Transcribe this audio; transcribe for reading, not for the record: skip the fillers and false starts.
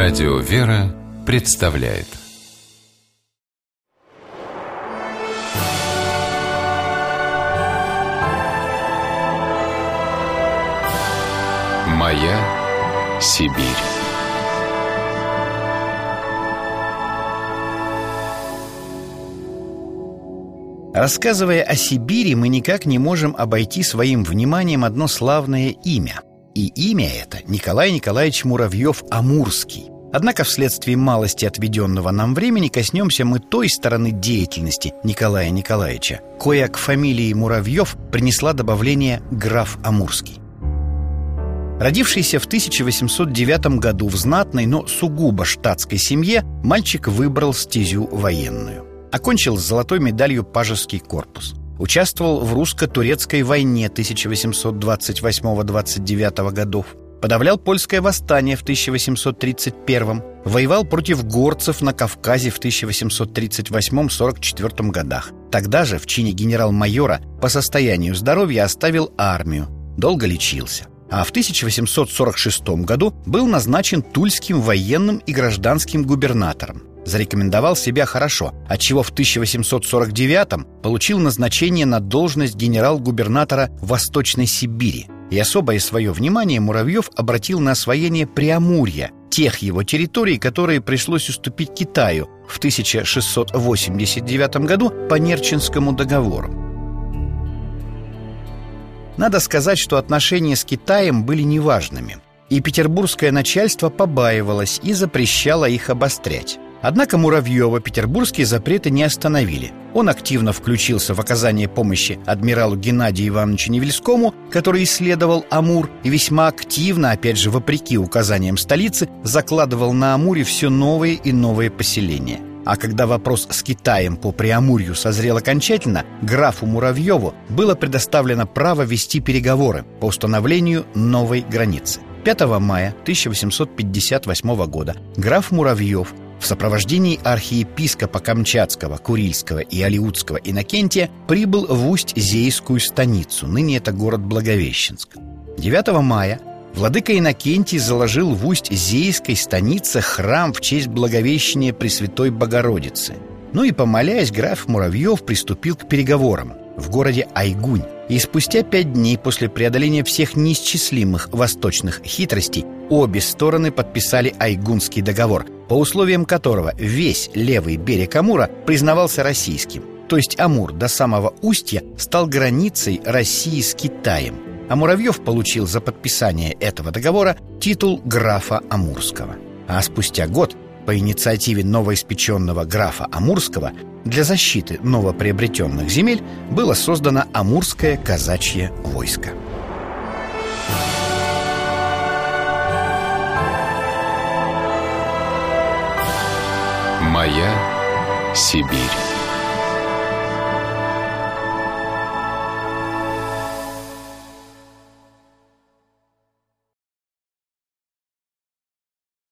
Радио «Вера» представляет «Моя Сибирь». Рассказывая о Сибири, мы никак не можем обойти своим вниманием одно славное имя. И имя это Николай Николаевич Муравьев-Амурский. Однако вследствие малости отведенного нам времени коснемся мы той стороны деятельности Николая Николаевича, коя к фамилии Муравьев принесла добавление «граф Амурский». Родившийся в 1809 году в знатной, но сугубо штатской семье, мальчик выбрал стезю военную. Окончил с золотой медалью Пажеский корпус. Участвовал в русско-турецкой войне 1828-29 годов. Подавлял польское восстание в 1831. Воевал против горцев на Кавказе в 1838-44 годах. Тогда же в чине генерал-майора по состоянию здоровья оставил армию. Долго лечился. А в 1846 году был назначен тульским военным и гражданским губернатором. Зарекомендовал себя хорошо, отчего в 1849-м получил назначение на должность генерал-губернатора Восточной Сибири. И особое свое внимание Муравьев обратил на освоение Преамурья, тех его территорий, которые пришлось уступить Китаю в 1689 году по Нерчинскому договору. Надо сказать, что отношения с Китаем были неважными, и петербургское начальство побаивалось и запрещало их обострять. Однако Муравьева петербургские запреты не остановили. Он активно включился в оказание помощи адмиралу Геннадию Ивановичу Невельскому, который исследовал Амур, и весьма активно, опять же вопреки указаниям столицы, закладывал на Амуре все новые и новые поселения. А когда вопрос с Китаем по Преамурью созрел окончательно, графу Муравьеву было предоставлено право вести переговоры по установлению новой границы. 5 мая 1858 года граф Муравьев в сопровождении архиепископа Камчатского, Курильского и Алиутского Иннокентия прибыл в Усть-Зейскую станицу, ныне это город Благовещенск. 9 мая владыка Иннокентий заложил в Усть-Зейской станице храм в честь Благовещения Пресвятой Богородицы. Ну и, помолясь, граф Муравьев приступил к переговорам в городе Айгунь. И спустя 5 дней после преодоления всех неисчислимых восточных хитростей обе стороны подписали Айгунский договор, по условиям которого весь левый берег Амура признавался российским. То есть Амур до самого устья стал границей России с Китаем. А Муравьев получил за подписание этого договора титул графа Амурского. А спустя год, по инициативе новоиспеченного графа Амурского, для защиты новоприобретенных земель было создано Амурское казачье войско. «Моя Сибирь».